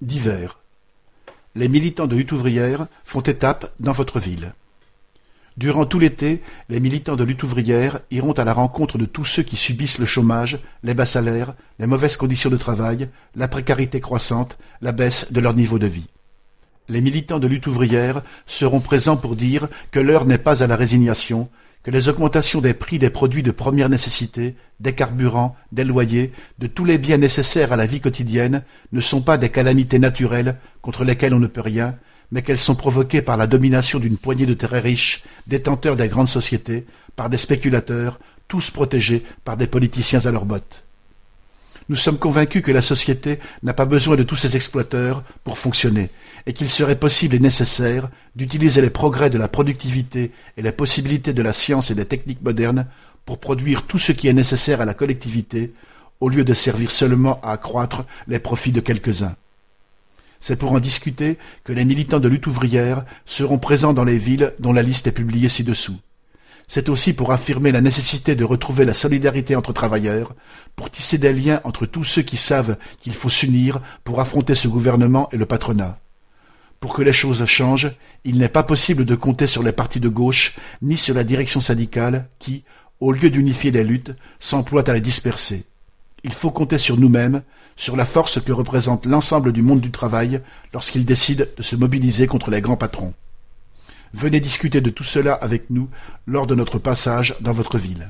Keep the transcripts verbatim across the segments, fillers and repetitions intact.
Divers. Les militants de lutte ouvrière font étape dans votre ville. Durant tout l'été, les militants de lutte ouvrière iront à la rencontre de tous ceux qui subissent le chômage, les bas salaires, les mauvaises conditions de travail, la précarité croissante, la baisse de leur niveau de vie. Les militants de lutte ouvrière seront présents pour dire que l'heure n'est pas à la résignation, que les augmentations des prix des produits de première nécessité, des carburants, des loyers, de tous les biens nécessaires à la vie quotidienne ne sont pas des calamités naturelles contre lesquelles on ne peut rien, mais qu'elles sont provoquées par la domination d'une poignée de très riches, détenteurs des grandes sociétés, par des spéculateurs, tous protégés par des politiciens à leurs bottes. Nous sommes convaincus que la société n'a pas besoin de tous ces exploiteurs pour fonctionner, et qu'il serait possible et nécessaire d'utiliser les progrès de la productivité et les possibilités de la science et des techniques modernes pour produire tout ce qui est nécessaire à la collectivité, au lieu de servir seulement à accroître les profits de quelques-uns. C'est pour en discuter que les militants de lutte ouvrière seront présents dans les villes dont la liste est publiée ci-dessous. C'est aussi pour affirmer la nécessité de retrouver la solidarité entre travailleurs, pour tisser des liens entre tous ceux qui savent qu'il faut s'unir pour affronter ce gouvernement et le patronat. Pour que les choses changent, il n'est pas possible de compter sur les partis de gauche ni sur la direction syndicale qui, au lieu d'unifier les luttes, s'emploient à les disperser. Il faut compter sur nous-mêmes, sur la force que représente l'ensemble du monde du travail lorsqu'il décide de se mobiliser contre les grands patrons. Venez discuter de tout cela avec nous lors de notre passage dans votre ville.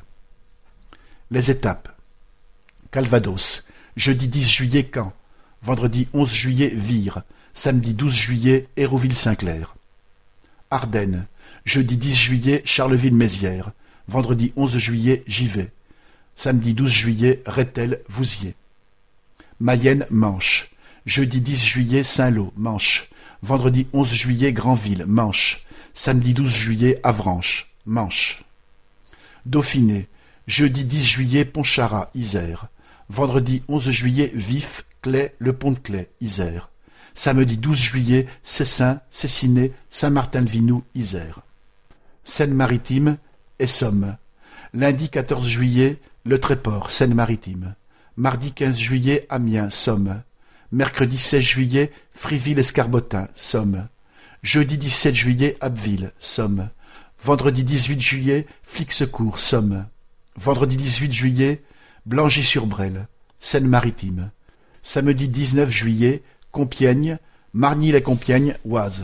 Les étapes. Calvados, jeudi dix juillet Caen, vendredi onze juillet Vire, samedi douze juillet Hérouville-Saint-Clair. Ardennes, jeudi dix juillet Charleville-Mézières, vendredi onze juillet Givet, samedi douze juillet Rethel-Vouziers. Mayenne, Manche, jeudi dix juillet Saint-Lô, Manche, vendredi onze juillet Granville, Manche, samedi douze juillet Avranches, Manche. Dauphiné, jeudi dix juillet Pontcharrat, Isère, vendredi onze juillet Vif, Claye, Le Pont-de-Claye, Isère, samedi douze juillet Cessin, Cessiné, Saint-Martin-le-Vinoux, Isère. Seine-Maritime, Essômes, lundi quatorze juillet Le Tréport, Seine-Maritime, mardi quinze juillet Amiens, Somme, mercredi seize juillet Friville-Escarbotin, Somme, jeudi dix-sept juillet Abbeville, Somme, vendredi dix-huit juillet Flixecourt, Somme, vendredi dix-huit juillet Blangy-sur-Bresle, Seine-Maritime, samedi dix-neuf juillet Compiègne, Margny-les-Compiègnes, Oise.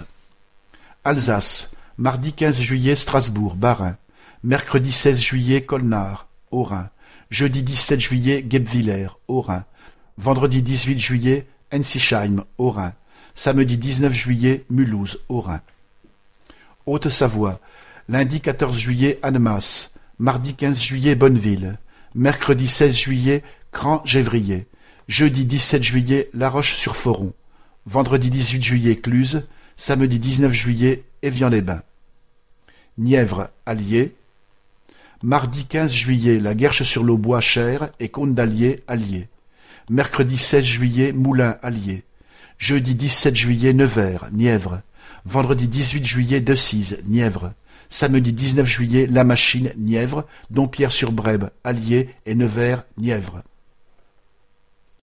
Alsace, mardi quinze juillet Strasbourg, Bas-Rhin, mercredi seize juillet Colmar, Haut-Rhin, jeudi dix-sept juillet Guebwiller, Haut-Rhin, vendredi dix-huit juillet Ensisheim, Haut-Rhin, samedi dix-neuf juillet Mulhouse, Haut-Rhin. Haute-Savoie, lundi quatorze juillet Annemasse, mardi quinze juillet Bonneville, mercredi seize juillet Cran-Gévrier, jeudi dix-sept juillet La Roche-sur-Foron, vendredi dix-huit juillet Cluse, samedi dix-neuf juillet Évian-les-Bains. Nièvre, Allier, mardi quinze juillet La Guerche-sur-l'Aubois, Cher et Cône d'Allier, Allier, mercredi seize juillet Moulins, Allier, jeudi dix-sept juillet Nevers, Nièvre, vendredi dix-huit juillet Decize, Nièvre, samedi dix-neuf juillet La Machine, Nièvre, Dompierre-sur-Brèbe, Allier et Nevers, Nièvre.